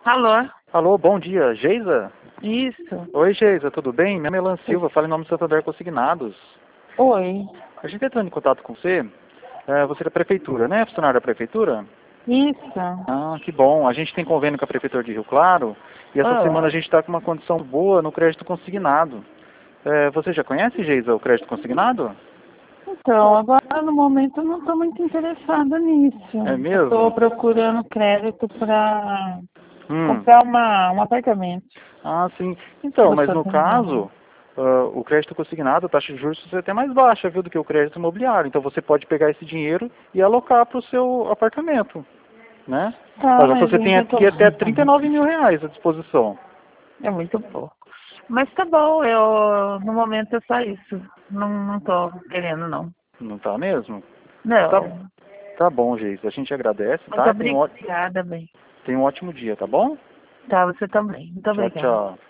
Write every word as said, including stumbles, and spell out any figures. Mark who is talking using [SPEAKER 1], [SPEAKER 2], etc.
[SPEAKER 1] Alô?
[SPEAKER 2] Alô, bom dia, Geisa?
[SPEAKER 1] Isso.
[SPEAKER 2] Oi, Geisa, tudo bem? Meu nome é Melan Silva, falo em nome do Santander Consignados.
[SPEAKER 1] Oi.
[SPEAKER 2] A gente está entrando em contato com você. É, você é da prefeitura, né? Funcionário da prefeitura?
[SPEAKER 1] Isso.
[SPEAKER 2] Ah, que bom. A gente tem convênio com a prefeitura de Rio Claro e essa
[SPEAKER 1] Ah.
[SPEAKER 2] semana a gente está com uma condição boa no crédito consignado. É, você já conhece, Geisa, o crédito consignado?
[SPEAKER 1] Então, agora no momento eu não estou muito interessada nisso.
[SPEAKER 2] É
[SPEAKER 1] Estou
[SPEAKER 2] mesmo?
[SPEAKER 1] procurando crédito para
[SPEAKER 2] Hum.
[SPEAKER 1] comprar uma, um apartamento.
[SPEAKER 2] Ah, sim. Então, mas
[SPEAKER 1] Você
[SPEAKER 2] no
[SPEAKER 1] tem ideia?
[SPEAKER 2] caso, uh, o crédito consignado, a taxa de juros é até mais baixa, viu, do que o crédito imobiliário. Então você pode pegar esse dinheiro e alocar para o seu apartamento, né?
[SPEAKER 1] Tá,
[SPEAKER 2] Olha,
[SPEAKER 1] mas
[SPEAKER 2] você tem
[SPEAKER 1] ainda tô...
[SPEAKER 2] aqui até trinta e nove mil reais à disposição.
[SPEAKER 1] É muito pouco. Mas tá bom, eu no momento é só isso. Não, não tô querendo, não.
[SPEAKER 2] Não tá mesmo? Tá,
[SPEAKER 1] Não.
[SPEAKER 2] tá bom, Geisa. A gente agradece,
[SPEAKER 1] Muito
[SPEAKER 2] tá? Tem um, ó-
[SPEAKER 1] obrigada, bem.
[SPEAKER 2] tem um ótimo dia, tá bom?
[SPEAKER 1] Tá, você também. Muito
[SPEAKER 2] Tchau,
[SPEAKER 1] obrigada.
[SPEAKER 2] tchau.